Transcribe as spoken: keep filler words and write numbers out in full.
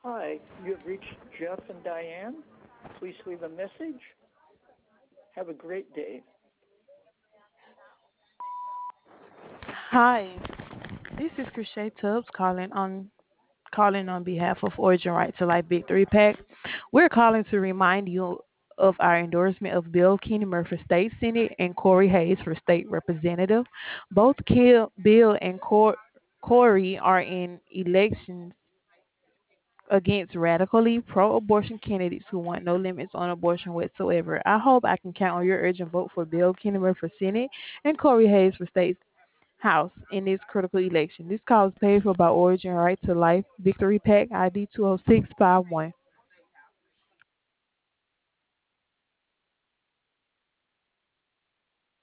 Hi, you have reached Jeff and Diane. Please leave a message. Have a great day. Hi, this is Crochet Tubbs calling on calling on behalf of Origin Right to Life Victory Pack. We're calling to remind you of our endorsement of Bill Kennemer for State Senate and Corey Hayes for State Representative. Both Kill, Bill and Cor- Corey are in elections against radically pro-abortion candidates who want no limits on abortion whatsoever. I hope I can count on your urgent vote for Bill Kennemer for Senate and Corey Hayes for State House in this critical election. This call is paid for by Origin Right to Life Victory Pack I D two oh six five one.